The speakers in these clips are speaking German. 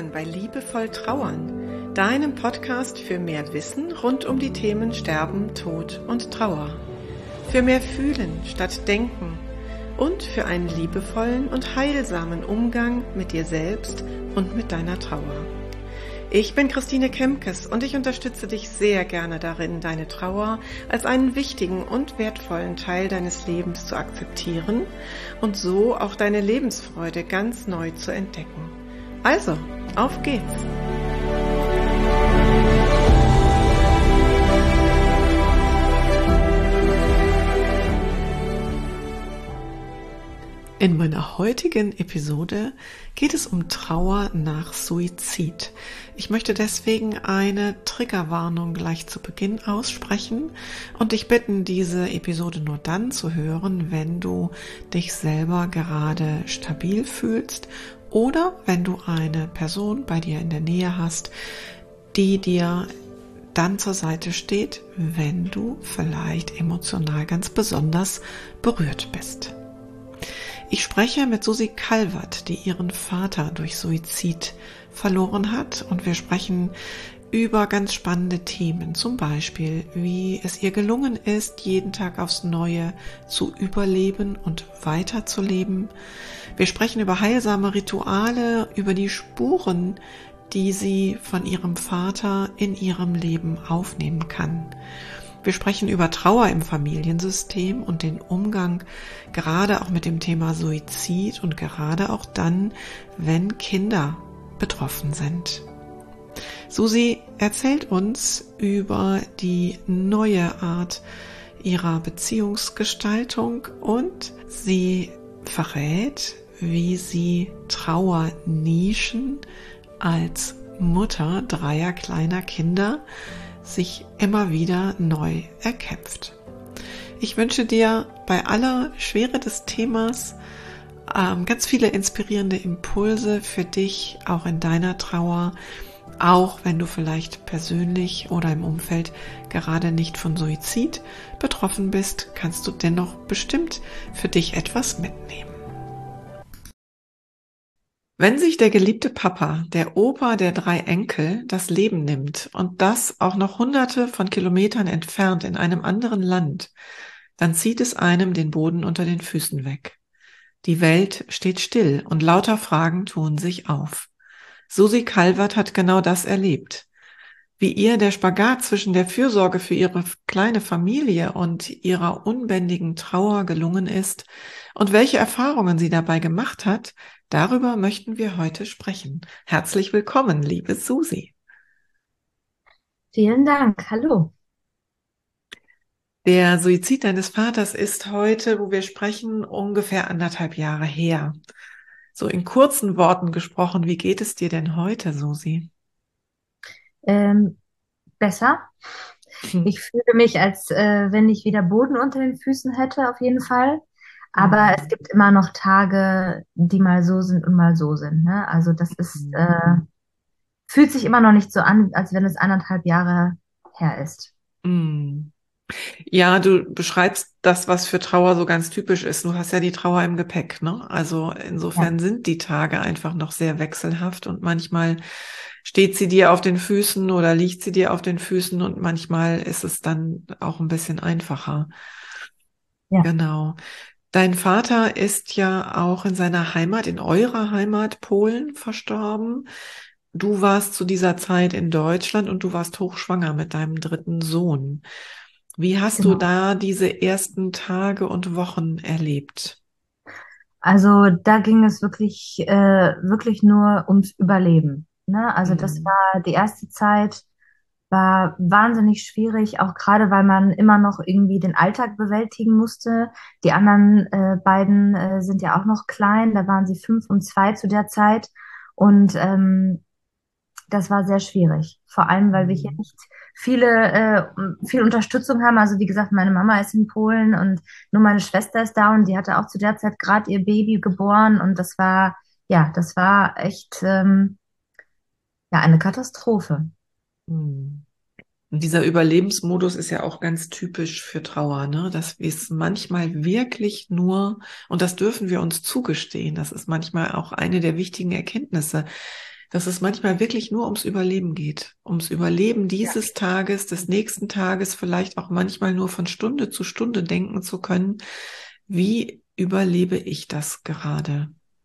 willkommen bei Liebevoll Trauern, deinem Podcast für mehr Wissen rund um die Themen Sterben, Tod und Trauer. Für mehr Fühlen statt Denken und für einen liebevollen und heilsamen Umgang mit dir selbst und mit deiner Trauer. Ich bin Christine Kemkes und ich unterstütze dich sehr gerne darin, deine Trauer als einen wichtigen und wertvollen Teil deines Lebens zu akzeptieren und so auch deine Lebensfreude ganz neu zu entdecken. Also, auf geht's! In meiner heutigen Episode geht es um Trauer nach Suizid. Ich möchte deswegen eine Triggerwarnung gleich zu Beginn aussprechen und dich bitten, diese Episode nur dann zu hören, wenn du dich selber gerade stabil fühlst oder wenn du eine Person bei dir in der Nähe hast, die dir dann zur Seite steht, wenn du vielleicht emotional ganz besonders berührt bist. Ich spreche mit Susi Calvert, die ihren Vater durch Suizid verloren hat, und wir sprechen über ganz spannende Themen, zum Beispiel, wie es ihr gelungen ist, jeden Tag aufs Neue zu überleben und weiterzuleben. Wir sprechen über heilsame Rituale, über die Spuren, die sie von ihrem Vater in ihrem Leben aufnehmen kann. Wir sprechen über Trauer im Familiensystem und den Umgang gerade auch mit dem Thema Suizid und gerade auch dann, wenn Kinder betroffen sind. Susi erzählt uns über die neue Art ihrer Beziehungsgestaltung und sie verrät, wie sie Trauernischen als Mutter dreier kleiner Kinder sich immer wieder neu erkämpft. Ich wünsche dir bei aller Schwere des Themas ganz viele inspirierende Impulse für dich, auch in deiner Trauer, auch wenn du vielleicht persönlich oder im Umfeld gerade nicht von Suizid betroffen bist, kannst du dennoch bestimmt für dich etwas mitnehmen. Wenn sich der geliebte Papa, der Opa der drei Enkel, das Leben nimmt und das auch noch hunderte von Kilometern entfernt in einem anderen Land, dann zieht es einem den Boden unter den Füßen weg. Die Welt steht still und lauter Fragen tun sich auf. Susi Calvert hat genau das erlebt. Wie ihr der Spagat zwischen der Fürsorge für ihre kleine Familie und ihrer unbändigen Trauer gelungen ist und welche Erfahrungen sie dabei gemacht hat, darüber möchten wir heute sprechen. Herzlich willkommen, liebe Susi. Vielen Dank, hallo. Der Suizid deines Vaters ist heute, wo wir sprechen, ungefähr 1,5 Jahre her. So in kurzen Worten gesprochen, wie geht es dir denn heute, Susi? Besser. Ich fühle mich, als wenn ich wieder Boden unter den Füßen hätte, auf jeden Fall. Aber es gibt immer noch Tage, die mal so sind und mal so sind. Ne? Also das ist, fühlt sich immer noch nicht so an, als wenn es 1,5 Jahre her ist. Mm. Ja, du beschreibst das, was für Trauer so ganz typisch ist. Du hast ja die Trauer im Gepäck, ne? Also Ja. insofern sind die Tage einfach noch sehr wechselhaft und manchmal steht sie dir auf den Füßen oder liegt sie dir auf den Füßen und manchmal ist es dann auch ein bisschen einfacher. Ja. Genau. Dein Vater ist ja auch in seiner Heimat, in eurer Heimat Polen verstorben. Du warst zu dieser Zeit in Deutschland und du warst hochschwanger mit deinem dritten Sohn. Wie hast du Genau. da diese ersten Tage und Wochen erlebt? Also da ging es wirklich nur ums Überleben. Ne? Also das Mhm. war die erste Zeit, war wahnsinnig schwierig, auch gerade weil man immer noch irgendwie den Alltag bewältigen musste. Die anderen beiden sind ja auch noch klein, da waren sie 5 und 2 zu der Zeit. Und das war sehr schwierig. Vor allem, weil wir hier Mhm. nicht viel Unterstützung haben. Also wie gesagt, meine Mama ist in Polen und nur meine Schwester ist da und die hatte auch zu der Zeit gerade ihr Baby geboren und das war echt ja eine Katastrophe. Mhm. Und dieser Überlebensmodus ist ja auch ganz typisch für Trauer, ne? Dass wir es manchmal wirklich nur, und das dürfen wir uns zugestehen, das ist manchmal auch eine der wichtigen Erkenntnisse, dass es manchmal wirklich nur ums Überleben geht. Ums Überleben Ja, dieses Tages, des nächsten Tages, vielleicht auch manchmal nur von Stunde zu Stunde denken zu können, wie überlebe ich das gerade?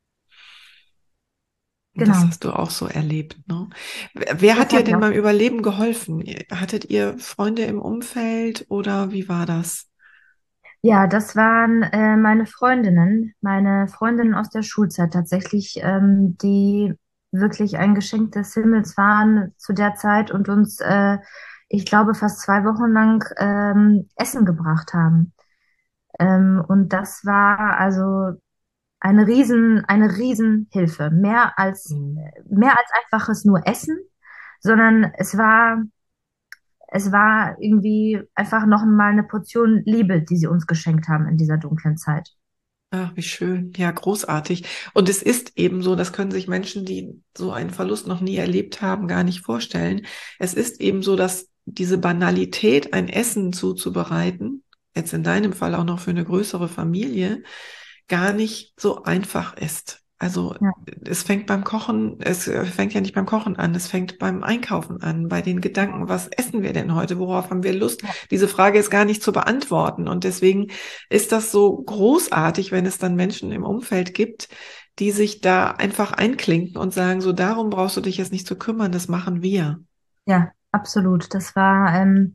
Und das genau. hast du auch so erlebt, ne? Wer Das hat dir habe ich denn auch. beim Überleben geholfen? Hattet ihr Freunde im Umfeld oder wie war das? Ja, das waren meine Freundinnen aus der Schulzeit tatsächlich, die wirklich ein Geschenk des Himmels waren zu der Zeit und uns, ich glaube, fast 2 Wochen lang Essen gebracht haben. Und das war also eine Riesenhilfe. Hm. Mehr als einfaches nur Essen, sondern es war irgendwie einfach noch mal eine Portion Liebe, die sie uns geschenkt haben in dieser dunklen Zeit. Ach, wie schön. Ja, großartig. Und es ist eben so, das können sich Menschen, die so einen Verlust noch nie erlebt haben, gar nicht vorstellen. Es ist eben so, dass diese Banalität, ein Essen zuzubereiten, jetzt in deinem Fall auch noch für eine größere Familie, gar nicht so einfach ist. Also Ja, es fängt beim Kochen, es fängt ja nicht beim Kochen an, es fängt beim Einkaufen an, bei den Gedanken, was essen wir denn heute, worauf haben wir Lust? ja, Diese Frage ist gar nicht zu beantworten. Und deswegen ist das so großartig, wenn es dann Menschen im Umfeld gibt, die sich da einfach einklinken und sagen, so darum brauchst du dich jetzt nicht zu kümmern, das machen wir. ja, absolut. Das war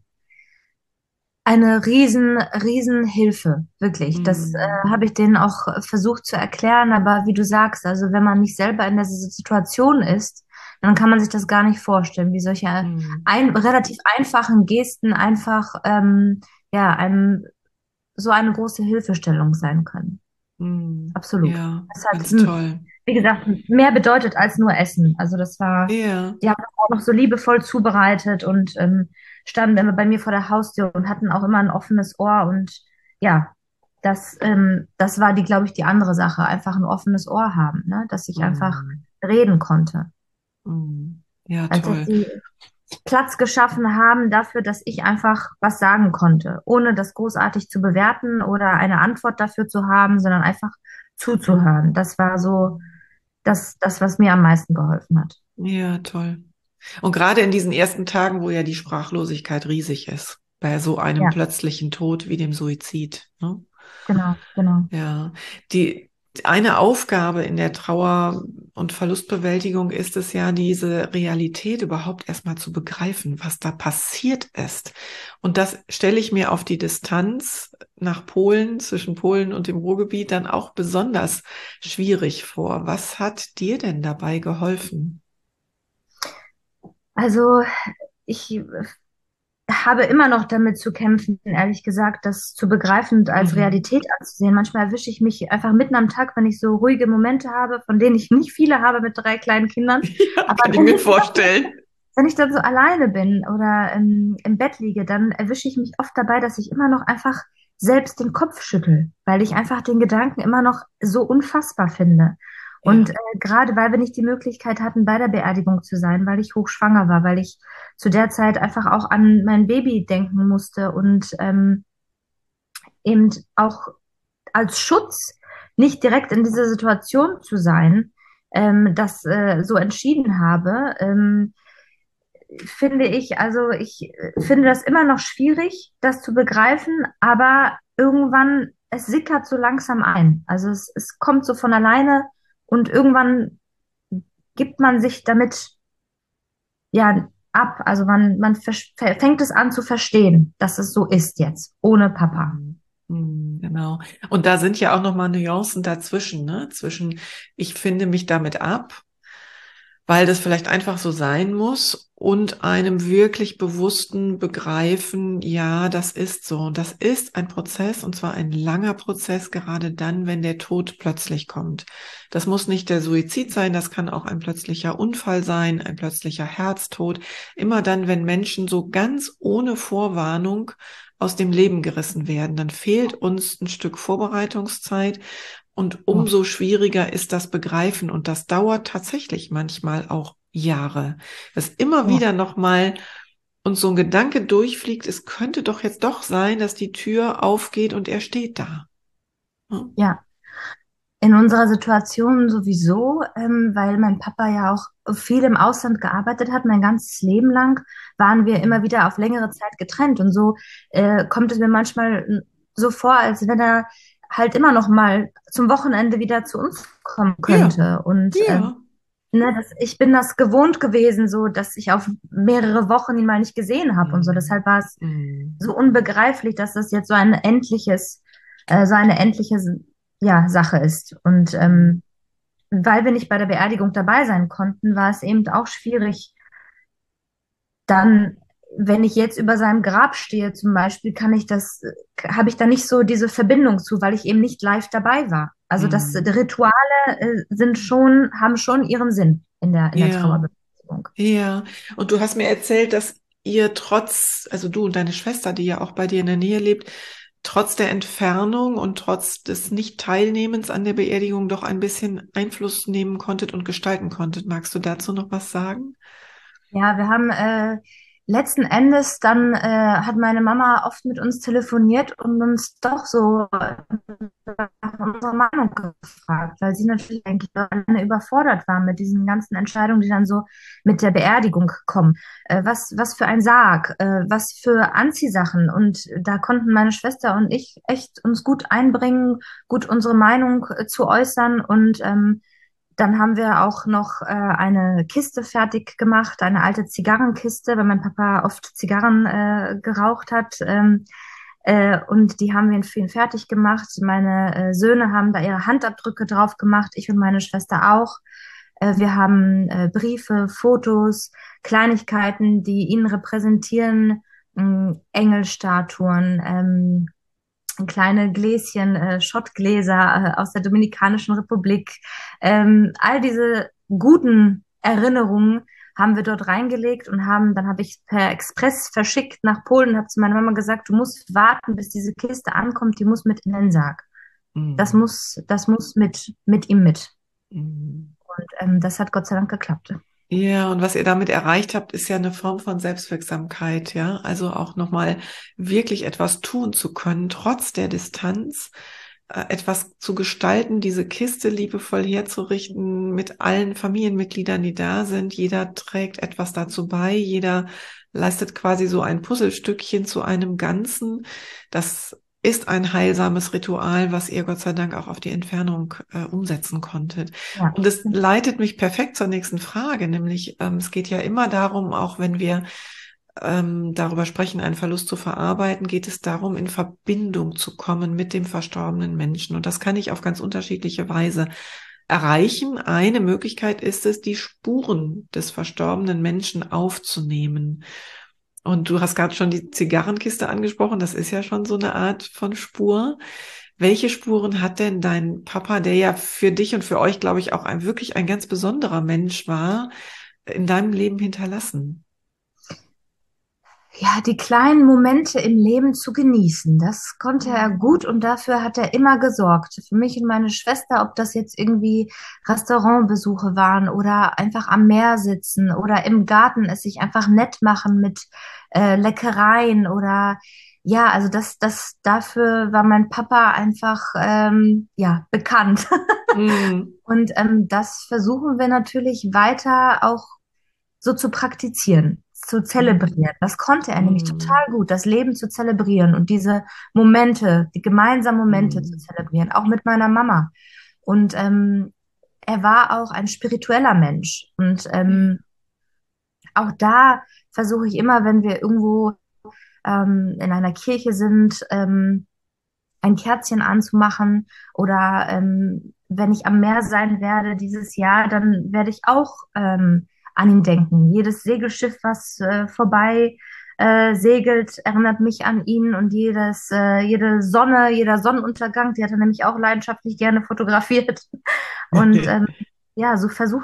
eine riesen Hilfe, wirklich. Das Hm. habe ich denen auch versucht zu erklären, aber wie du sagst, also wenn man nicht selber in der Situation ist, dann kann man sich das gar nicht vorstellen, wie solche Hm. relativ einfachen Gesten einfach ja, einem so eine große Hilfestellung sein können. Hm. Absolut. Ja, Das hat, ganz toll. wie gesagt, mehr bedeutet als nur Essen. Also das war, Ja. die haben auch noch so liebevoll zubereitet und standen immer bei mir vor der Haustür und hatten auch immer ein offenes Ohr. Und ja, das war die, glaube ich, die andere Sache. Einfach ein offenes Ohr haben, ne? Dass ich einfach Hm. reden konnte. Hm. Ja, Als dass toll. sie Platz geschaffen haben dafür, dass ich einfach was sagen konnte, ohne das großartig zu bewerten oder eine Antwort dafür zu haben, sondern einfach zuzuhören. Das war so das, was mir am meisten geholfen hat. Ja, toll. Und gerade in diesen ersten Tagen, wo ja die Sprachlosigkeit riesig ist, bei so einem Ja, plötzlichen Tod wie dem Suizid, ne? genau, genau. Ja, die eine Aufgabe in der Trauer- und Verlustbewältigung ist es ja, diese Realität überhaupt erstmal zu begreifen, was da passiert ist. Und das stelle ich mir auf die Distanz nach Polen, zwischen Polen und dem Ruhrgebiet, dann auch besonders schwierig vor. Was hat dir denn dabei geholfen? Also ich habe immer noch damit zu kämpfen, ehrlich gesagt, das zu begreifen und als Mhm. Realität anzusehen. Manchmal erwische ich mich einfach mitten am Tag, wenn ich so ruhige Momente habe, von denen ich nicht viele habe mit 3 kleinen Kindern. Ja, Aber kann ich mir vorstellen. wenn ich dann so alleine bin oder im Bett liege, dann erwische ich mich oft dabei, dass ich immer noch einfach selbst den Kopf schüttel, weil ich einfach den Gedanken immer noch so unfassbar finde. Und Ja. gerade weil wir nicht die Möglichkeit hatten, bei der Beerdigung zu sein, weil ich hochschwanger war, weil ich zu der Zeit einfach auch an mein Baby denken musste und eben auch als Schutz nicht direkt in dieser Situation zu sein, das so entschieden habe. Finde ich, also ich finde das immer noch schwierig, das zu begreifen, aber irgendwann, es sickert so langsam ein. Also es kommt so von alleine und irgendwann gibt man sich damit ja ab. Also fängt es an zu verstehen, dass es so ist jetzt, ohne Papa. Mhm. Mhm, genau. Und da sind ja auch nochmal Nuancen dazwischen, ne? Zwischen, ich finde mich damit ab, weil das vielleicht einfach so sein muss und einem wirklich bewussten Begreifen, ja, das ist so. Das ist ein Prozess und zwar ein langer Prozess, gerade dann, wenn der Tod plötzlich kommt. Das muss nicht der Suizid sein, das kann auch ein plötzlicher Unfall sein, ein plötzlicher Herztod. Immer dann, wenn Menschen so ganz ohne Vorwarnung aus dem Leben gerissen werden, dann fehlt uns ein Stück Vorbereitungszeit und Ja, umso schwieriger ist das Begreifen und das dauert tatsächlich manchmal auch Jahre. Dass immer ja, wieder nochmal uns so ein Gedanke durchfliegt, es könnte doch jetzt doch sein, dass die Tür aufgeht und er steht da. Hm? ja. In unserer Situation sowieso, weil mein Papa ja auch viel im Ausland gearbeitet hat, mein ganzes Leben lang, waren wir immer wieder auf längere Zeit getrennt. Und so kommt es mir manchmal so vor, als wenn er halt immer noch mal zum Wochenende wieder zu uns kommen Ja, könnte. Und ja. ne, ich bin das gewohnt gewesen, so dass ich auf mehrere Wochen ihn mal nicht gesehen habe und so. Mhm. Deshalb war es Mhm. so unbegreiflich, dass das jetzt so eine endliche, ja, Sache ist. Und Mhm. weil wir nicht bei der Beerdigung dabei sein konnten, war es eben auch schwierig. Dann, wenn ich jetzt über seinem Grab stehe, zum Beispiel, habe ich da nicht so diese Verbindung zu, weil ich eben nicht live dabei war. Also das die Mhm. Rituale haben schon ihren Sinn in der Ja, Trauerbewältigung. ja. Und du hast mir erzählt, dass ihr also du und deine Schwester, die ja auch bei dir in der Nähe lebt, trotz der Entfernung und trotz des Nicht-Teilnehmens an der Beerdigung doch ein bisschen Einfluss nehmen konntet und gestalten konntet. Magst du dazu noch was sagen? Ja, wir haben letzten Endes dann hat meine Mama oft mit uns telefoniert und uns doch so nach unserer Meinung gefragt, weil sie natürlich eigentlich alleine überfordert war mit diesen ganzen Entscheidungen, die dann so mit der Beerdigung kommen. Was für ein Sarg, was für Anziehsachen. Und da konnten meine Schwester und ich echt uns gut einbringen, gut unsere Meinung zu äußern. Und dann haben wir auch noch eine Kiste fertig gemacht, eine alte Zigarrenkiste, weil mein Papa oft Zigarren geraucht hat. Und die haben wir für ihn fertig gemacht. Meine Söhne haben da ihre Handabdrücke drauf gemacht, ich und meine Schwester auch. Wir haben Briefe, Fotos, Kleinigkeiten, die ihn repräsentieren, Engelstatuen, kleine Gläschen, Schottgläser aus der Dominikanischen Republik. All diese guten Erinnerungen haben wir dort reingelegt und dann habe ich per Express verschickt nach Polen und habe zu meiner Mama gesagt, du musst warten, bis diese Kiste ankommt, die muss mit in den Sarg. Mhm. Das muss mit ihm mit. Mhm. Und das hat Gott sei Dank geklappt. Ja, und was ihr damit erreicht habt, ist ja eine Form von Selbstwirksamkeit, ja. Also auch nochmal wirklich etwas tun zu können, trotz der Distanz, etwas zu gestalten, diese Kiste liebevoll herzurichten mit allen Familienmitgliedern, die da sind. Jeder trägt etwas dazu bei, jeder leistet quasi so ein Puzzlestückchen zu einem Ganzen. Das ist ein heilsames Ritual, was ihr Gott sei Dank auch auf die Entfernung umsetzen konntet. Ja. Und es leitet mich perfekt zur nächsten Frage, nämlich es geht ja immer darum, auch wenn wir darüber sprechen, einen Verlust zu verarbeiten, geht es darum, in Verbindung zu kommen mit dem verstorbenen Menschen. Und das kann ich auf ganz unterschiedliche Weise erreichen. Eine Möglichkeit ist es, die Spuren des verstorbenen Menschen aufzunehmen. Und du hast gerade schon die Zigarrenkiste angesprochen. Das ist ja schon so eine Art von Spur. Welche Spuren hat denn dein Papa, der ja für dich und für euch, glaube ich, auch wirklich ein ganz besonderer Mensch war, in deinem Leben hinterlassen? Ja, die kleinen Momente im Leben zu genießen, das konnte er gut und dafür hat er immer gesorgt. Für mich und meine Schwester, ob das jetzt irgendwie Restaurantbesuche waren oder einfach am Meer sitzen oder im Garten es sich einfach nett machen mit Leckereien oder ja, also dafür war mein Papa einfach ja bekannt. Mm, Und das versuchen wir natürlich weiter auch so zu praktizieren, zu mm, zelebrieren. Das konnte er nämlich mm, total gut, das Leben zu zelebrieren und diese Momente, die gemeinsamen Momente zu mm, zelebrieren, auch mit meiner Mama. Und er war auch ein spiritueller Mensch. Und ja, auch da versuche ich immer, wenn wir irgendwo in einer Kirche sind, ein Kerzchen anzumachen oder wenn ich am Meer sein werde dieses Jahr, dann werde ich auch an ihn denken. Jedes Segelschiff, was vorbei segelt, erinnert mich an ihn und jede Sonne, jeder Sonnenuntergang, die hat er nämlich auch leidenschaftlich gerne fotografiert. Und ja,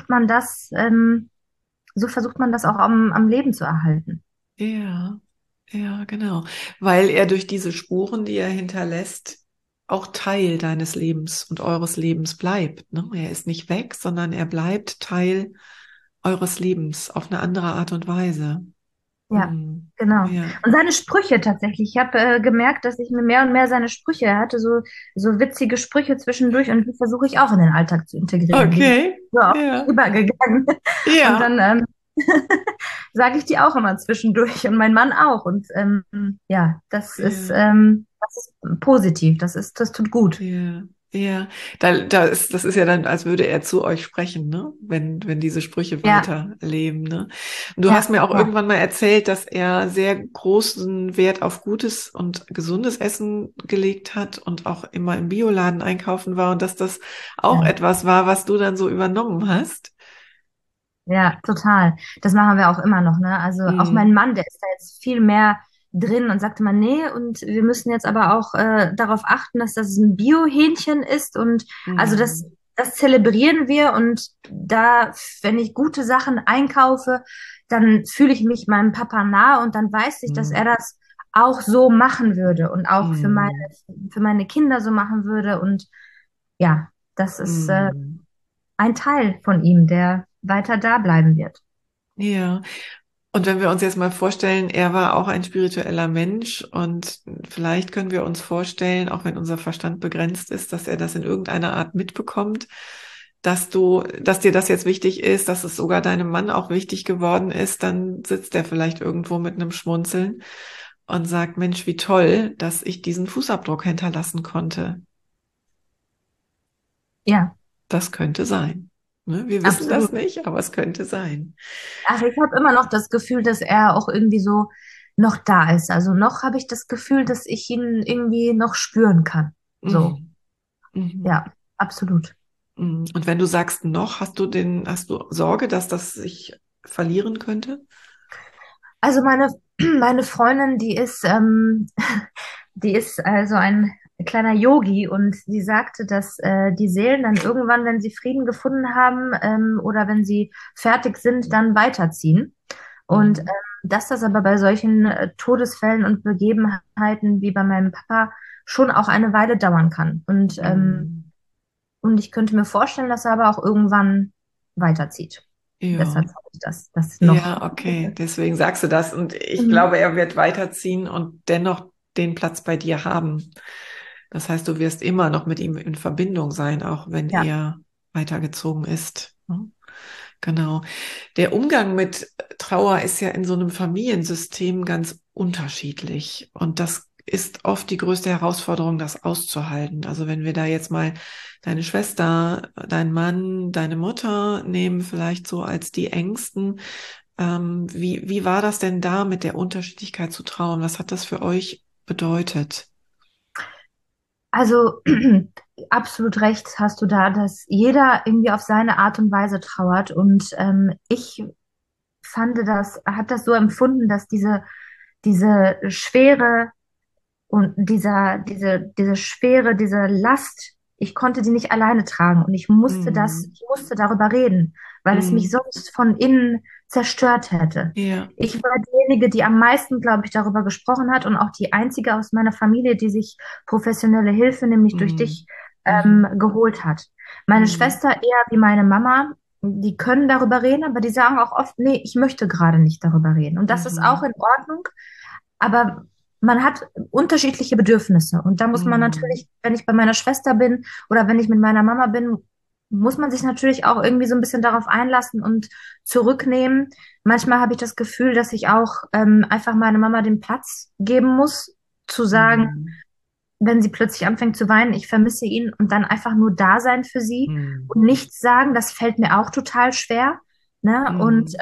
so versucht man das auch am Leben zu erhalten. ja, ja, genau. Weil er durch diese Spuren, die er hinterlässt, auch Teil deines Lebens und eures Lebens bleibt. Ne? Er ist nicht weg, sondern er bleibt Teil eures Lebens auf eine andere Art und Weise. Ja, Mhm. genau. Ja. Und seine Sprüche tatsächlich. Ich habe gemerkt, dass ich mir mehr und mehr seine Sprüche, er hatte so witzige Sprüche zwischendurch und die versuche ich auch in den Alltag zu integrieren. Die sind Okay. so auch Ja. übergegangen. Und Ja. dann sage ich die auch immer zwischendurch und mein Mann auch. Und ja, Ja. das ist positiv. Das tut gut. Ja, ja. Das ist ja dann, als würde er zu euch sprechen, ne? Wenn diese Sprüche Ja, weiterleben, ne? Und du hast ja, mir auch ja, irgendwann mal erzählt, dass er sehr großen Wert auf gutes und gesundes Essen gelegt hat und auch immer im Bioladen einkaufen war und dass das auch ja. etwas war, was du dann so übernommen hast. Ja, total. Das machen wir auch immer noch, ne? Also auch mein Mhm. Mann, der ist da jetzt viel mehr drin und sagte mal, nee, und wir müssen jetzt aber auch darauf achten, dass das ein Bio-Hähnchen ist und also Mhm. das zelebrieren wir und da, wenn ich gute Sachen einkaufe, dann fühle ich mich meinem Papa nah und dann weiß ich, dass er Mhm. das auch so machen würde und auch Mhm. für meine Kinder so machen würde und ja, das ist Mhm. ein Teil von ihm, der weiter da bleiben wird. Ja. Und wenn wir uns jetzt mal vorstellen, er war auch ein spiritueller Mensch und vielleicht können wir uns vorstellen, auch wenn unser Verstand begrenzt ist, dass er das in irgendeiner Art mitbekommt, dass dir das jetzt wichtig ist, dass es sogar deinem Mann auch wichtig geworden ist, dann sitzt er vielleicht irgendwo mit einem Schmunzeln und sagt, Mensch, wie toll, dass ich diesen Fußabdruck hinterlassen konnte. Ja, Das könnte sein. Ne? Wir wissen das absolut. nicht, aber es könnte sein. Ach, ich habe immer noch das Gefühl, dass er auch irgendwie so noch da ist. Also noch habe ich das Gefühl, dass ich ihn irgendwie noch spüren kann. So, Mhm. Mhm. ja, absolut. Und wenn du sagst noch, hast du Sorge, dass das sich verlieren könnte? Also meine Freundin, die ist also ein kleiner Yogi und sie sagte, dass die Seelen dann irgendwann, wenn sie Frieden gefunden haben oder wenn sie fertig sind, dann weiterziehen. Und Mhm. dass das aber bei solchen Todesfällen und Begebenheiten wie bei meinem Papa schon auch eine Weile dauern kann. Mhm. Und ich könnte mir vorstellen, dass er aber auch irgendwann weiterzieht. Ja, Deshalb sage ich das noch. ja, okay. Deswegen sagst du das. Und ich Mhm. glaube, er wird weiterziehen und dennoch den Platz bei dir haben. Das heißt, du wirst immer noch mit ihm in Verbindung sein, auch wenn Ja. er weitergezogen ist. Ne? Genau. Der Umgang mit Trauer ist ja in so einem Familiensystem ganz unterschiedlich. Und das ist oft die größte Herausforderung, das auszuhalten. Also wenn wir da jetzt mal deine Schwester, deinen Mann, deine Mutter nehmen, vielleicht so als die Ängsten. Wie war das denn da mit der Unterschiedlichkeit zu trauern? Was hat das für euch bedeutet? Also absolut recht hast du da, dass jeder irgendwie auf seine Art und Weise trauert. Und ich habe das so empfunden, dass diese Schwere und diese Schwere, diese Last, ich konnte die nicht alleine tragen und Mm, ich musste darüber reden, weil es mich mm, sonst von innen zerstört hätte. ja. Ich war diejenige, die am meisten, glaube ich, darüber gesprochen hat und auch die einzige aus meiner Familie, die sich professionelle Hilfe, nämlich durch Mm, dich, mhm, geholt hat. Meine mm, Schwester eher wie meine Mama, die können darüber reden, aber die sagen auch oft, nee, ich möchte gerade nicht darüber reden. Und das ist auch mhm, in Ordnung. Aber man hat unterschiedliche Bedürfnisse. Und da muss man mm, natürlich, wenn ich bei meiner Schwester bin oder wenn ich mit meiner Mama bin, muss man sich natürlich auch irgendwie so ein bisschen darauf einlassen und zurücknehmen. Manchmal habe ich das Gefühl, dass ich auch einfach meiner Mama den Platz geben muss, zu sagen, mm, wenn sie plötzlich anfängt zu weinen, ich vermisse ihn und dann einfach nur da sein für sie mm, und nichts sagen, das fällt mir auch total schwer. Ne? mm,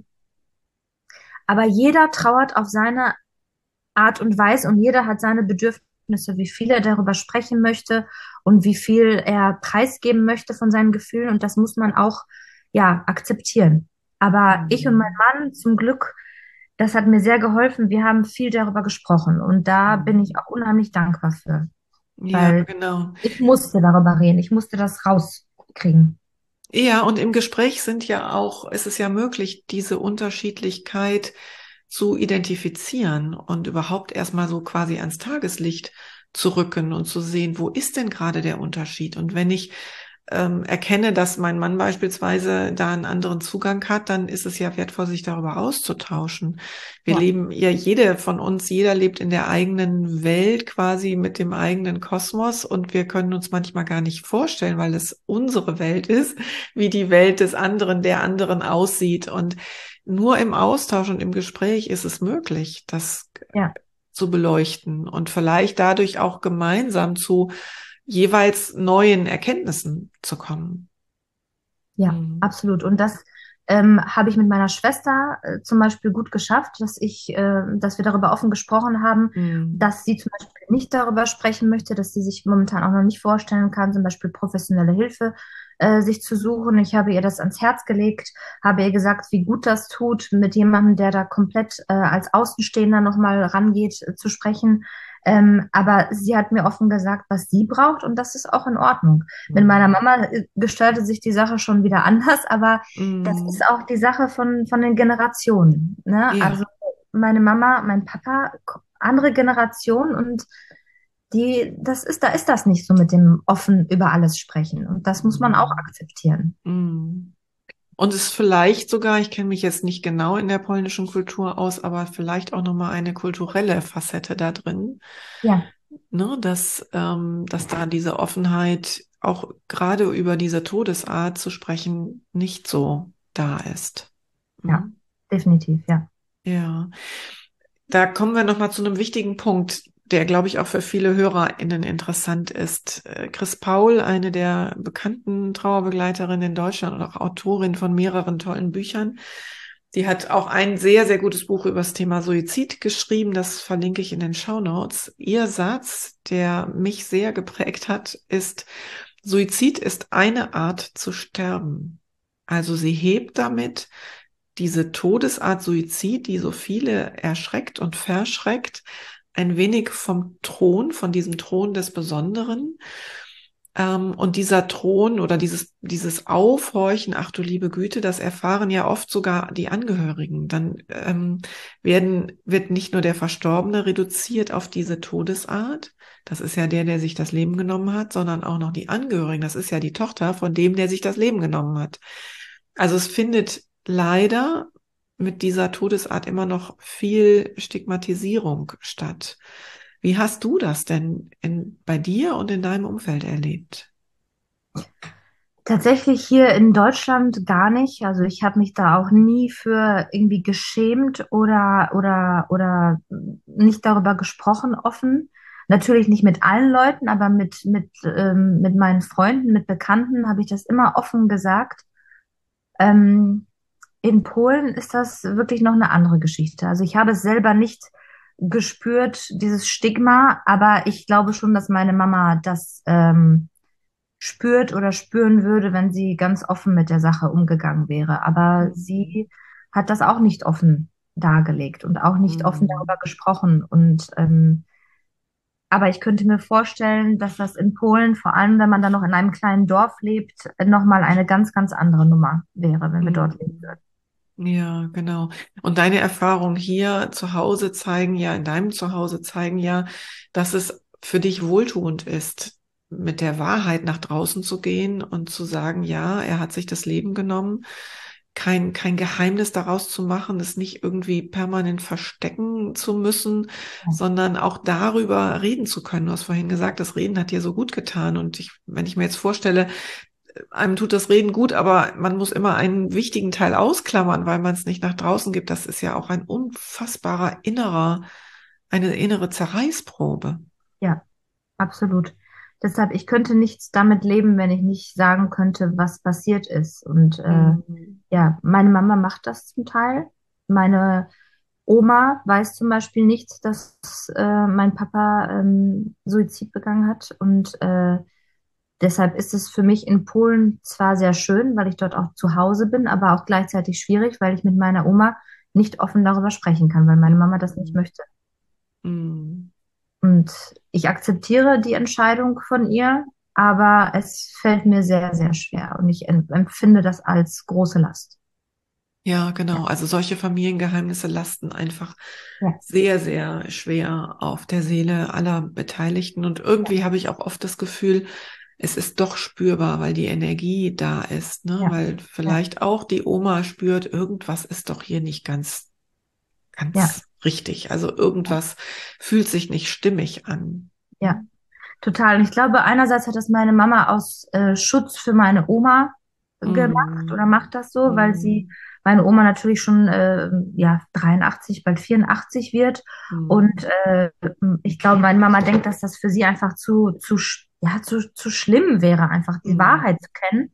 Aber jeder trauert auf seine Art und Weise und jeder hat seine Bedürfnisse, wie viel er darüber sprechen möchte und wie viel er preisgeben möchte von seinen Gefühlen und das muss man auch, ja, akzeptieren. Aber ich und mein mm, Mann zum Glück, das hat mir sehr geholfen. Wir haben viel darüber gesprochen und da bin ich mm. auch unheimlich dankbar für, Ja, weil genau. ich musste darüber reden, ich musste das rauskriegen. Ja, und im Gespräch ist es ja möglich, diese Unterschiedlichkeit zu identifizieren und überhaupt erstmal so quasi ans Tageslicht zu rücken und zu sehen, wo ist denn gerade der Unterschied? Und wenn ich erkenne, dass mein Mann beispielsweise da einen anderen Zugang hat, dann ist es ja wertvoll, sich darüber auszutauschen. Wir Ja, leben ja, jede von uns, jeder lebt in der eigenen Welt quasi mit dem eigenen Kosmos und wir können uns manchmal gar nicht vorstellen, weil es unsere Welt ist, wie die Welt des anderen, der anderen aussieht. Und nur im Austausch und im Gespräch ist es möglich, das ja. zu beleuchten und vielleicht dadurch auch gemeinsam zu jeweils neuen Erkenntnissen zu kommen. Ja, Mhm. absolut. Und das habe ich mit meiner Schwester zum Beispiel gut geschafft, dass wir darüber offen gesprochen haben, Mhm. dass sie zum Beispiel nicht darüber sprechen möchte, dass sie sich momentan auch noch nicht vorstellen kann, zum Beispiel professionelle Hilfe sich zu suchen. Ich habe ihr das ans Herz gelegt, habe ihr gesagt, wie gut das tut, mit jemandem, der da komplett als Außenstehender nochmal rangeht, zu sprechen. Aber sie hat mir offen gesagt, was sie braucht, und das ist auch in Ordnung. Mit meiner Mhm. Mama gestaltet sich die Sache schon wieder anders, aber das ist Mhm. auch die Sache von den Generationen. Ne? Ja. Also meine Mama, mein Papa, andere Generation, und da ist das nicht so mit dem offen über alles sprechen. Und das muss man auch Mhm. akzeptieren. Mhm. Und es ist vielleicht sogar, ich kenne mich jetzt nicht genau in der polnischen Kultur aus, aber vielleicht auch nochmal eine kulturelle Facette da drin, Ja, ne, dass da diese Offenheit auch gerade über diese Todesart zu sprechen nicht so da ist. ja, Mhm. definitiv, ja. Ja. Da kommen wir nochmal zu einem wichtigen Punkt, der, glaube ich, auch für viele HörerInnen interessant ist. Chris Paul, eine der bekannten Trauerbegleiterinnen in Deutschland und auch Autorin von mehreren tollen Büchern, die hat auch ein sehr, sehr gutes Buch über das Thema Suizid geschrieben. Das verlinke ich in den Shownotes. Ihr Satz, der mich sehr geprägt hat, ist: Suizid ist eine Art zu sterben. Also sie hebt damit diese Todesart Suizid, die so viele erschreckt und verschreckt, ein wenig vom Thron, von diesem Thron des Besonderen. Und dieser Thron oder dieses Aufhorchen, ach du liebe Güte, das erfahren ja oft sogar die Angehörigen. Dann wird nicht nur der Verstorbene reduziert auf diese Todesart, das ist ja der sich das Leben genommen hat, sondern auch noch die Angehörigen. Das ist ja die Tochter von dem, der sich das Leben genommen hat. Also es findet leider mit dieser Todesart immer noch viel Stigmatisierung statt. Wie hast du das denn bei dir und in deinem Umfeld erlebt? Tatsächlich hier in Deutschland gar nicht. Also ich habe mich da auch nie für irgendwie geschämt oder nicht darüber gesprochen offen. Natürlich nicht mit allen Leuten, aber mit meinen Freunden, mit Bekannten habe ich das immer offen gesagt. Ähm, in Polen ist das wirklich noch eine andere Geschichte. Also ich habe es selber nicht gespürt, dieses Stigma, aber ich glaube schon, dass meine Mama das spürt oder spüren würde, wenn sie ganz offen mit der Sache umgegangen wäre. Aber Mhm. sie hat das auch nicht offen dargelegt und auch nicht offen darüber Mhm. gesprochen. Aber ich könnte mir vorstellen, dass das in Polen, vor allem wenn man dann noch in einem kleinen Dorf lebt, nochmal eine ganz, ganz andere Nummer wäre, wenn wir dort leben Mhm. würden. Ja, genau. Und deine Erfahrungen hier zu Hause zeigen ja, in deinem Zuhause zeigen ja, dass es für dich wohltuend ist, mit der Wahrheit nach draußen zu gehen und zu sagen, ja, er hat sich das Leben genommen. Kein Geheimnis daraus zu machen, es nicht irgendwie permanent verstecken zu müssen, sondern auch darüber reden zu können. Du hast vorhin gesagt, das Reden hat dir so gut getan. Und wenn ich mir jetzt vorstelle, einem tut das Reden gut, aber man muss immer einen wichtigen Teil ausklammern, weil man es nicht nach draußen gibt. Das ist ja auch ein unfassbarer eine innere Zerreißprobe. Ja, absolut. Deshalb, ich könnte nichts damit leben, wenn ich nicht sagen könnte, was passiert ist. Mhm. Ja, meine Mama macht das zum Teil. Meine Oma weiß zum Beispiel nicht, dass mein Papa Suizid begangen hat. Deshalb ist es für mich in Polen zwar sehr schön, weil ich dort auch zu Hause bin, aber auch gleichzeitig schwierig, weil ich mit meiner Oma nicht offen darüber sprechen kann, weil meine Mama das nicht Mhm. möchte. Mhm. Und ich akzeptiere die Entscheidung von ihr, aber es fällt mir sehr, sehr schwer und ich empfinde das als große Last. Ja, genau. Also solche Familiengeheimnisse lasten einfach Ja, sehr, sehr schwer auf der Seele aller Beteiligten. Und irgendwie habe ich auch oft das Gefühl, es ist doch spürbar, weil die Energie da ist, ne? Ja, Weil ja, vielleicht auch die Oma spürt, irgendwas ist doch hier nicht ja, ganz richtig. Also irgendwas fühlt sich nicht stimmig an. ja, Hm? total. Und ich glaube, einerseits hat das meine Mama aus Schutz für meine Oma gemacht oder Mm, macht das so, weil sie, mm, meine Oma natürlich schon ja, 83, bald 84 wird. Und mm, ich glaube, meine Mama denkt, dass das für sie einfach ja, zu schlimm wäre, einfach die mm, Wahrheit zu kennen.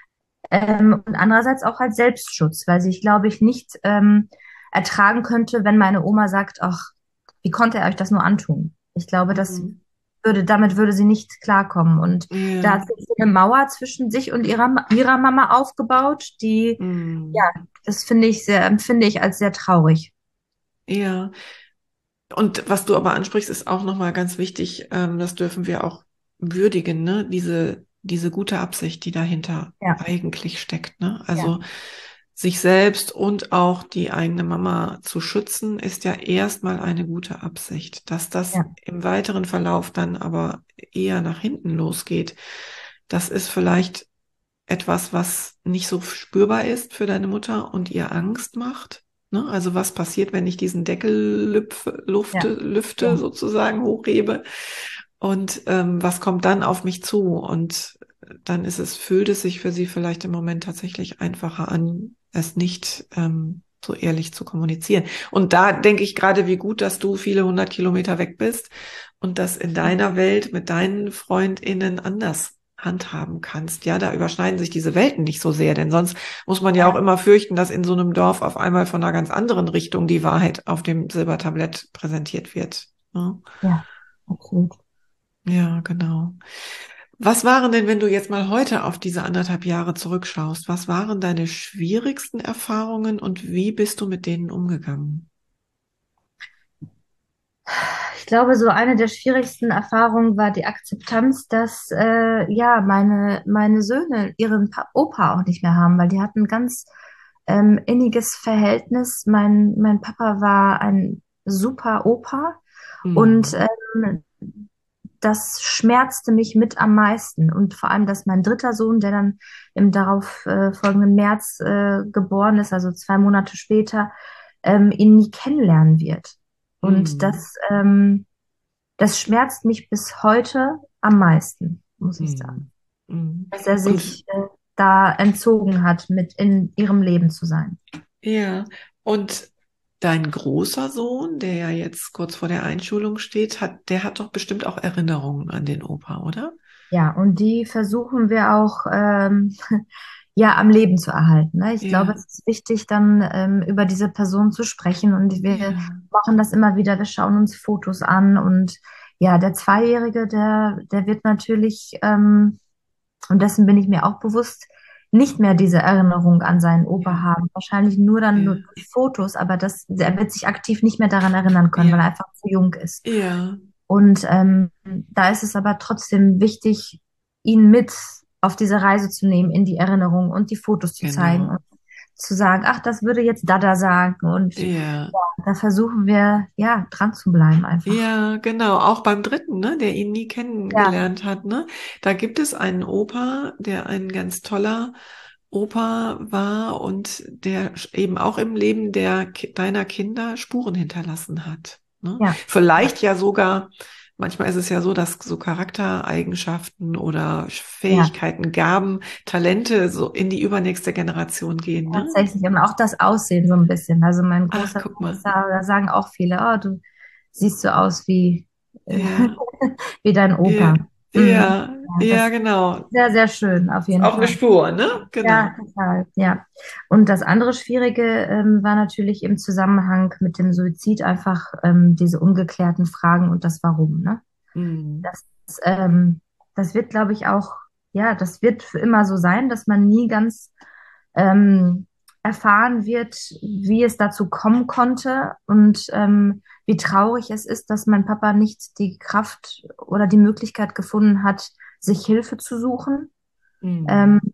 Und andererseits auch als Selbstschutz, weil sie, ich glaube, ich nicht ertragen könnte, wenn meine Oma sagt, ach, wie konnte er euch das nur antun? Ich glaube, mm. damit würde sie nicht klarkommen. Und da Ja. hat sich so eine Mauer zwischen sich und ihrer Mama aufgebaut, die, ja, Mm, das empfinde ich als sehr traurig. ja. Und was du aber ansprichst, ist auch nochmal ganz wichtig, das dürfen wir auch würdigen, ne? Diese gute Absicht, die dahinter Ja, eigentlich steckt, ne? ja, Also sich selbst und auch die eigene Mama zu schützen, ist ja erstmal eine gute Absicht. Dass das ja, im weiteren Verlauf dann aber eher nach hinten losgeht, das ist vielleicht etwas, was nicht so spürbar ist für deine Mutter und ihr Angst macht. Ne? Also was passiert, wenn ich diesen Deckel ja, lüfte ja, sozusagen, hochhebe? Und was kommt dann auf mich zu? Und dann fühlt es sich für sie vielleicht im Moment tatsächlich einfacher an, es nicht so ehrlich zu kommunizieren. Und da denke ich gerade, wie gut, dass du viele 100 Kilometer weg bist und das in deiner Welt mit deinen FreundInnen anders handhaben kannst. Ja, da überschneiden sich diese Welten nicht so sehr, denn sonst muss man ja auch ja, immer fürchten, dass in so einem Dorf auf einmal von einer ganz anderen Richtung die Wahrheit auf dem Silbertablett präsentiert wird. Ne? ja, absolut. Ja, genau. Was waren denn, wenn du jetzt mal heute auf diese 1,5 Jahre zurückschaust, was waren deine schwierigsten Erfahrungen und wie bist du mit denen umgegangen? Ich glaube, so eine der schwierigsten Erfahrungen war die Akzeptanz, dass ja meine Söhne ihren Opa auch nicht mehr haben, weil die hatten ein ganz inniges Verhältnis. Mein Papa war ein super Opa und Hm. das schmerzte mich mit am meisten. Und vor allem, dass mein dritter Sohn, der dann im darauf folgenden März geboren ist, also 2 Monate später, ihn nie kennenlernen wird. Und Hm. das schmerzt mich bis heute am meisten, muss ich sagen. Hm. Hm. Dass er Und sich da entzogen hat, mit in ihrem Leben zu sein. ja, und dein großer Sohn, der ja jetzt kurz vor der Einschulung steht, der hat doch bestimmt auch Erinnerungen an den Opa, oder? Ja, und die versuchen wir auch ja am Leben zu erhalten. Ne? Ich glaube, Ja, es ist wichtig, dann über diese Person zu sprechen. Und wir ja, machen das immer wieder. Wir schauen uns Fotos an. Und ja, der Zweijährige, der wird natürlich, und dessen bin ich mir auch bewusst, nicht mehr diese Erinnerung an seinen Opa ja, haben. Wahrscheinlich nur ja, durch Fotos, aber er wird sich aktiv nicht mehr daran erinnern können, weil er ja, einfach zu jung ist. ja, Und da ist es aber trotzdem wichtig, ihn mit auf diese Reise zu nehmen, in die Erinnerung und die Fotos zu zeigen und genau. zu sagen, ach, das würde jetzt Dada sagen. Und Ja, ja, da versuchen wir, ja, dran zu bleiben einfach. ja, genau. Auch beim dritten, ne, der ihn nie Ja, kennengelernt hat, ne? Da gibt es einen Opa, der ein ganz toller Opa war und der eben auch im Leben deiner Kinder Spuren hinterlassen hat. Ne? ja, ja, Vielleicht ja sogar, manchmal ist es ja so, dass so Charaktereigenschaften oder ja, Fähigkeiten, Gaben, Talente so in die übernächste Generation gehen. Ne? tatsächlich. Und auch das Aussehen so ein bisschen. Also mein Ach, großer guck Sohn mal. ist da sagen auch viele, oh, du siehst so aus wie, Ja, wie dein ja, Opa. Mhm. ja, Ja, das ja, ist genau. sehr, sehr schön, auf Ist jeden auch eine Fall. Spur, ne? Ja, Genau. total, ja. Und das andere Schwierige war natürlich im Zusammenhang mit dem Suizid einfach diese ungeklärten Fragen und das Warum, ne? Hm. Das, ähm, das wird, glaube ich, auch, ja, das wird für immer so sein, dass man nie ganz ähm, erfahren wird, wie es dazu kommen konnte und wie traurig es ist, dass mein Papa nicht die Kraft oder die Möglichkeit gefunden hat, sich Hilfe zu suchen. Ähm, Hm.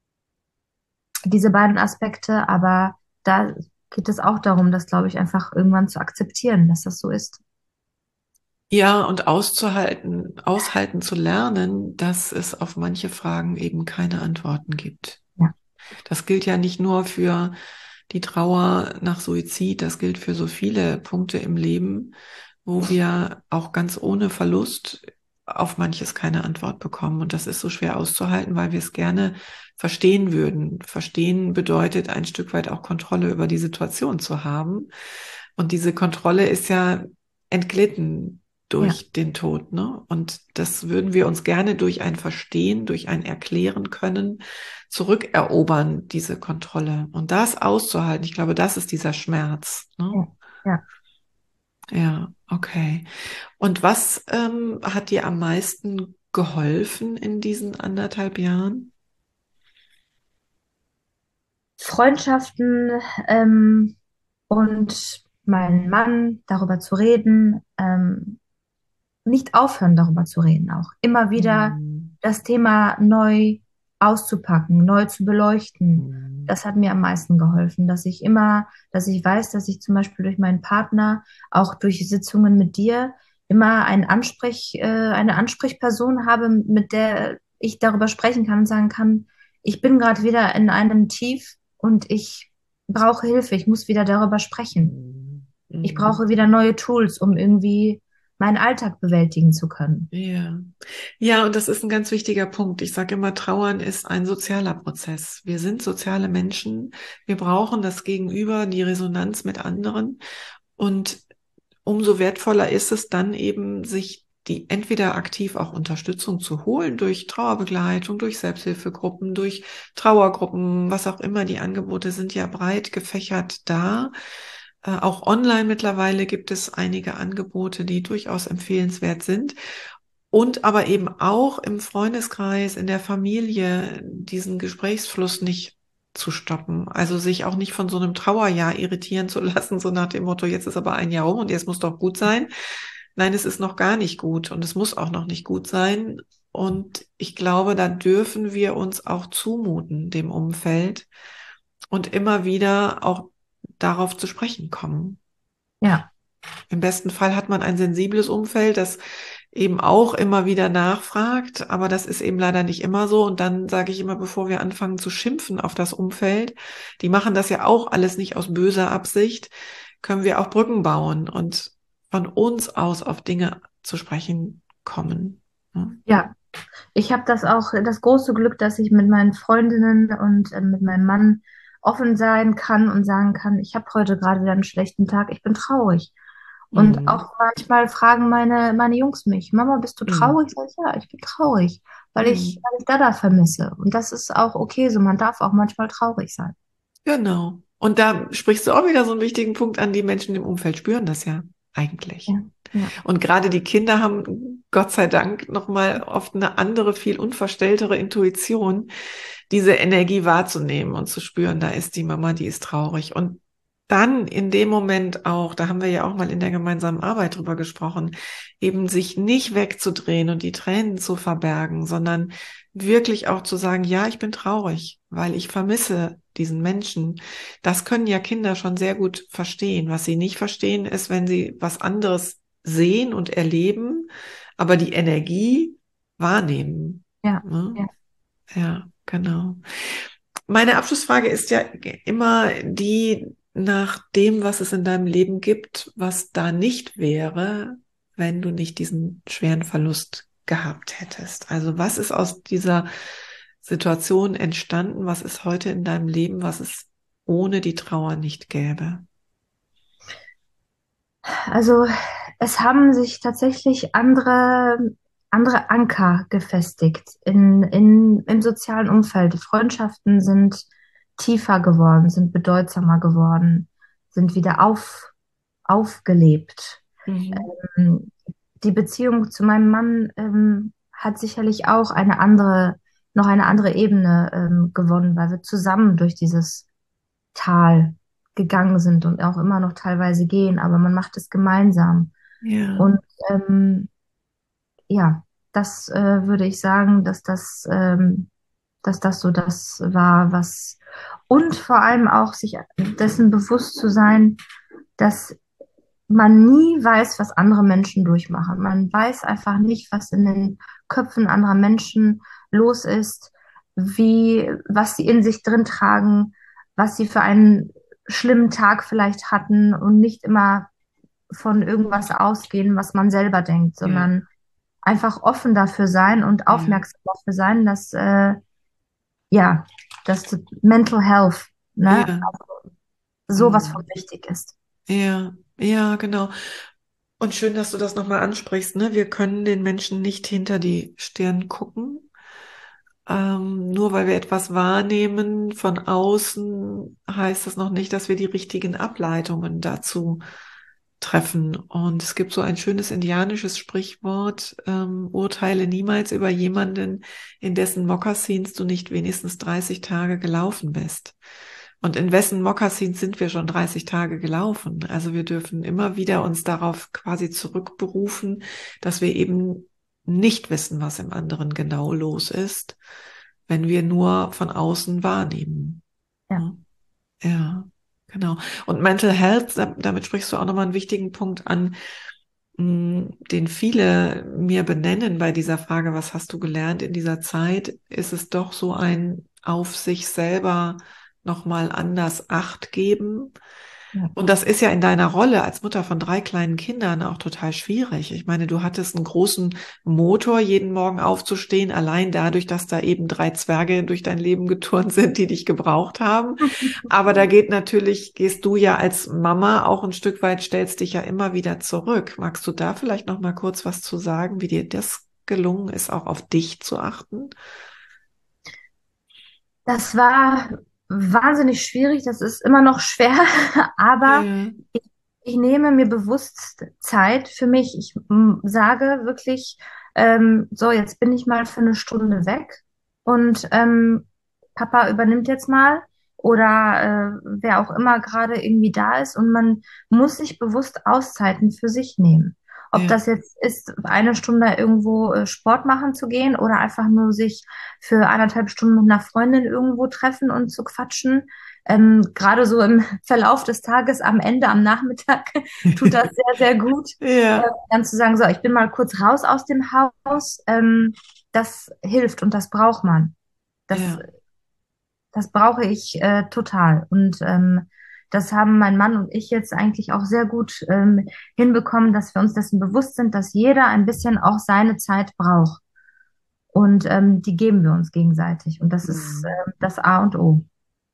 diese beiden Aspekte, aber da geht es auch darum, das, glaube ich, einfach irgendwann zu akzeptieren, dass das so ist. Ja, und aushalten zu lernen, dass es auf manche Fragen eben keine Antworten gibt. Ja, Das gilt ja nicht nur für die Trauer nach Suizid, das gilt für so viele Punkte im Leben, wo wir auch ganz ohne Verlust auf manches keine Antwort bekommen. Und das ist so schwer auszuhalten, weil wir es gerne verstehen würden. Verstehen bedeutet ein Stück weit auch Kontrolle über die Situation zu haben. Und diese Kontrolle ist ja entglitten ja, durch den Tod, ne? Und das würden wir uns gerne durch ein Verstehen, durch ein Erklären können, zurückerobern, diese Kontrolle. Und das auszuhalten, ich glaube, das ist dieser Schmerz, ne? ja, ja. Ja, okay. Und was hat dir am meisten geholfen in diesen 1,5 Jahren? Freundschaften und meinen Mann darüber zu reden, nicht aufhören, darüber zu reden, auch immer wieder Hm. das Thema neu auszupacken, neu zu beleuchten. Hm. Das hat mir am meisten geholfen, dass ich weiß, dass ich zum Beispiel durch meinen Partner, auch durch Sitzungen mit dir, immer eine Ansprechperson habe, mit der ich darüber sprechen kann und sagen kann, ich bin gerade wieder in einem Tief und ich brauche Hilfe, ich muss wieder darüber sprechen. Hm. Ich Hm. brauche wieder neue Tools, um irgendwie meinen Alltag bewältigen zu können. Ja. Ja, und das ist ein ganz wichtiger Punkt. Ich sage immer, Trauern ist ein sozialer Prozess. Wir sind soziale Menschen. Wir brauchen das Gegenüber, die Resonanz mit anderen. Und umso wertvoller ist es dann eben, sich die entweder aktiv auch Unterstützung zu holen durch Trauerbegleitung, durch Selbsthilfegruppen, durch Trauergruppen, was auch immer. Die Angebote sind ja breit gefächert da. Auch online mittlerweile gibt es einige Angebote, die durchaus empfehlenswert sind. Und aber eben auch im Freundeskreis, in der Familie, diesen Gesprächsfluss nicht zu stoppen. Also sich auch nicht von so einem Trauerjahr irritieren zu lassen, so nach dem Motto, jetzt ist aber ein Jahr rum und jetzt muss doch gut sein. Nein, es ist noch gar nicht gut und es muss auch noch nicht gut sein. Und ich glaube, da dürfen wir uns auch zumuten, dem Umfeld, und immer wieder auch darauf zu sprechen kommen. Ja, Im besten Fall hat man ein sensibles Umfeld, das eben auch immer wieder nachfragt, aber das ist eben leider nicht immer so. Und dann sage ich immer, bevor wir anfangen zu schimpfen auf das Umfeld, die machen das ja auch alles nicht aus böser Absicht, können wir auch Brücken bauen und von uns aus auf Dinge zu sprechen kommen. Ja. ja. Ich habe das große Glück, dass ich mit meinen Freundinnen und mit meinem Mann offen sein kann und sagen kann, ich habe heute gerade wieder einen schlechten Tag, ich bin traurig. Und Mhm. auch manchmal fragen meine Jungs mich, Mama, bist du Mhm. traurig? Sag ich, ja, ich bin traurig, Mhm. weil ich Dada vermisse. Und das ist auch okay so, man darf auch manchmal traurig sein. Genau. Und da sprichst du auch wieder so einen wichtigen Punkt an. Die Menschen im Umfeld spüren das ja eigentlich. Ja, ja, Und gerade die Kinder haben, Gott sei Dank, nochmal oft eine andere, viel unverstelltere Intuition, diese Energie wahrzunehmen und zu spüren, da ist die Mama, die ist traurig. Und dann in dem Moment auch, da haben wir ja auch mal in der gemeinsamen Arbeit drüber gesprochen, eben sich nicht wegzudrehen und die Tränen zu verbergen, sondern wirklich auch zu sagen, ja, ich bin traurig, weil ich vermisse diesen Menschen. Das können ja Kinder schon sehr gut verstehen. Was sie nicht verstehen, ist, wenn sie was anderes sehen und erleben, aber die Energie wahrnehmen. ja, Ne? ja. Ja, genau. Meine Abschlussfrage ist ja immer die nach dem, was es in deinem Leben gibt, was da nicht wäre, wenn du nicht diesen schweren Verlust gehabt hättest. Also was ist aus dieser Situation entstanden? Was ist heute in deinem Leben, was es ohne die Trauer nicht gäbe? Also es haben sich tatsächlich andere Anker gefestigt im sozialen Umfeld. Freundschaften sind tiefer geworden, sind bedeutsamer geworden, sind wieder aufgelebt. Mhm. Ähm, Die Beziehung zu meinem Mann hat sicherlich auch noch eine andere Ebene gewonnen, weil wir zusammen durch dieses Tal gegangen sind und auch immer noch teilweise gehen, aber man macht es gemeinsam. Ja, Und ähm, ja, das würde ich sagen, dass das so das war, was und vor allem auch sich dessen bewusst zu sein, dass man nie weiß, was andere Menschen durchmachen. Man weiß einfach nicht, was in den Köpfen anderer Menschen los ist, was sie in sich drin tragen, was sie für einen schlimmen Tag vielleicht hatten und nicht immer von irgendwas ausgehen, was man selber denkt, Ja, sondern einfach offen dafür sein und ja, aufmerksam dafür sein, ja, dass Mental Health, ne, ja, sowas von hm, wichtig ist. ja, ja, genau. Und schön, dass du das nochmal ansprichst, ne? Wir können den Menschen nicht hinter die Stirn gucken. Nur weil wir etwas wahrnehmen von außen, heißt das noch nicht, dass wir die richtigen Ableitungen dazu treffen. Und es gibt so ein schönes indianisches Sprichwort, urteile niemals über jemanden, in dessen Mokassins du nicht wenigstens 30 Tage gelaufen bist. Und in wessen Mokassins sind wir schon 30 Tage gelaufen? Also wir dürfen immer wieder uns darauf quasi zurückberufen, dass wir eben nicht wissen, was im anderen genau los ist, wenn wir nur von außen wahrnehmen. Ja, Ja, ja, genau. Und Mental Health, damit sprichst du auch nochmal einen wichtigen Punkt an, den viele mir benennen bei dieser Frage, was hast du gelernt in dieser Zeit, ist es doch so ein auf sich selber nochmal anders Acht geben. ja, Und das ist ja in deiner Rolle als Mutter von 3 kleinen Kindern auch total schwierig. Ich meine, du hattest einen großen Motor, jeden Morgen aufzustehen, allein dadurch, dass da eben 3 Zwerge durch dein Leben geturnt sind, die dich gebraucht haben. Aber da gehst du ja als Mama auch ein Stück weit, stellst dich ja immer wieder zurück. Magst du da vielleicht noch mal kurz was zu sagen, wie dir das gelungen ist, auch auf dich zu achten? das war wahnsinnig schwierig. Das ist immer noch schwer, aber Ja, ich nehme mir bewusst Zeit für mich. Ich sage wirklich, so, jetzt bin ich mal für eine Stunde weg und Papa übernimmt jetzt mal oder wer auch immer gerade irgendwie da ist und man muss sich bewusst Auszeiten für sich nehmen. Ob ja, das jetzt ist, eine Stunde irgendwo Sport machen zu gehen oder einfach nur sich für 1,5 Stunden mit einer Freundin irgendwo treffen und zu quatschen. Gerade so im Verlauf des Tages, am Ende, am Nachmittag, tut das sehr, sehr gut, ja, dann zu sagen, so, ich bin mal kurz raus aus dem Haus. Das hilft und das braucht man. Das, ja. das brauche ich total. Und das haben mein Mann und ich jetzt eigentlich auch sehr gut hinbekommen, dass wir uns dessen bewusst sind, dass jeder ein bisschen auch seine Zeit braucht. Und die geben wir uns gegenseitig. Und das ist Hm. das A und O.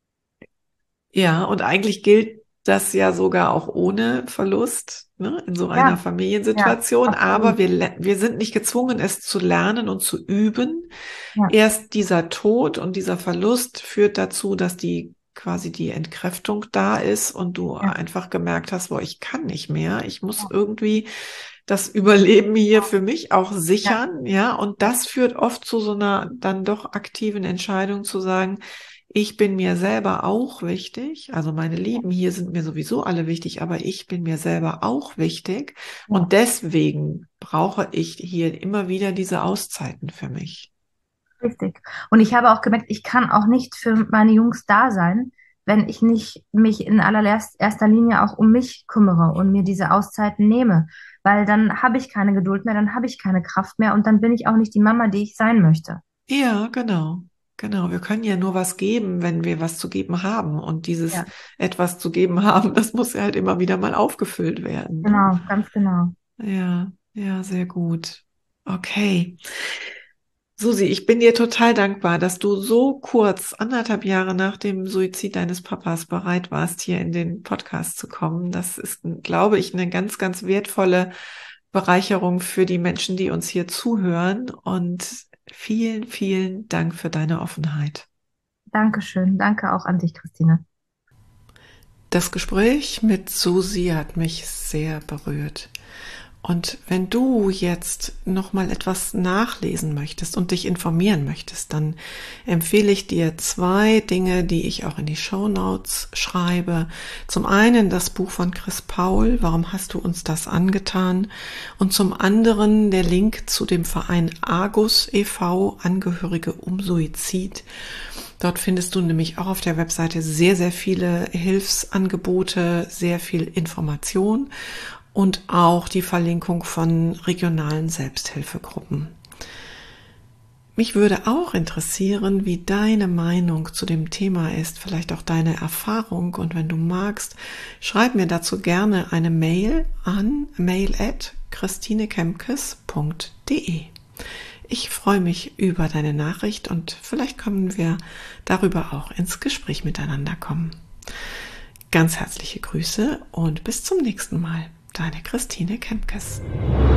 Ja, und eigentlich gilt das ja sogar auch ohne Verlust, ne, in so einer Ja, ja, Familiensituation. Aber absolut. wir sind nicht gezwungen, es zu lernen und zu üben. Ja, Erst dieser Tod und dieser Verlust führt dazu, dass quasi die Entkräftung da ist und du ja, einfach gemerkt hast, boah, ich kann nicht mehr. Ich muss irgendwie das Überleben hier für mich auch ja, sichern, ja. Und das führt oft zu so einer dann doch aktiven Entscheidung zu sagen, ich bin mir selber auch wichtig. Also meine Lieben hier sind mir sowieso alle wichtig, aber ich bin mir selber auch wichtig. Und ja, deswegen brauche ich hier immer wieder diese Auszeiten für mich. richtig. Und ich habe auch gemerkt, ich kann auch nicht für meine Jungs da sein, wenn ich nicht mich in allererster Linie auch um mich kümmere und mir diese Auszeiten nehme. Weil dann habe ich keine Geduld mehr, dann habe ich keine Kraft mehr und dann bin ich auch nicht die Mama, die ich sein möchte. Ja, genau. Genau. Wir können ja nur was geben, wenn wir was zu geben haben. Und dieses Ja, etwas zu geben haben, das muss ja halt immer wieder mal aufgefüllt werden. Ne? genau, ganz genau. Ja, ja, sehr gut. Okay. Susi, ich bin dir total dankbar, dass du so kurz, 1,5 Jahre nach dem Suizid deines Papas bereit warst, hier in den Podcast zu kommen. Das ist, glaube ich, eine ganz, ganz wertvolle Bereicherung für die Menschen, die uns hier zuhören. Und vielen, vielen Dank für deine Offenheit. Dankeschön. Danke auch an dich, Christine. Das Gespräch mit Susi hat mich sehr berührt. Und wenn du jetzt noch mal etwas nachlesen möchtest und dich informieren möchtest, dann empfehle ich dir 2 Dinge, die ich auch in die Shownotes schreibe. Zum einen das Buch von Chris Paul, Warum hast du uns das angetan? Und zum anderen der Link zu dem Verein Argus e.V., Angehörige um Suizid. Dort findest du nämlich auch auf der Webseite sehr, sehr viele Hilfsangebote, sehr viel Information. und auch die Verlinkung von regionalen Selbsthilfegruppen. Mich würde auch interessieren, wie deine Meinung zu dem Thema ist, vielleicht auch deine Erfahrung. Und wenn du magst, schreib mir dazu gerne eine Mail an mail@christinekemkes.de. Ich freue mich über deine Nachricht und vielleicht können wir darüber auch ins Gespräch miteinander kommen. Ganz herzliche Grüße und bis zum nächsten Mal. Deine Christine Kemkes.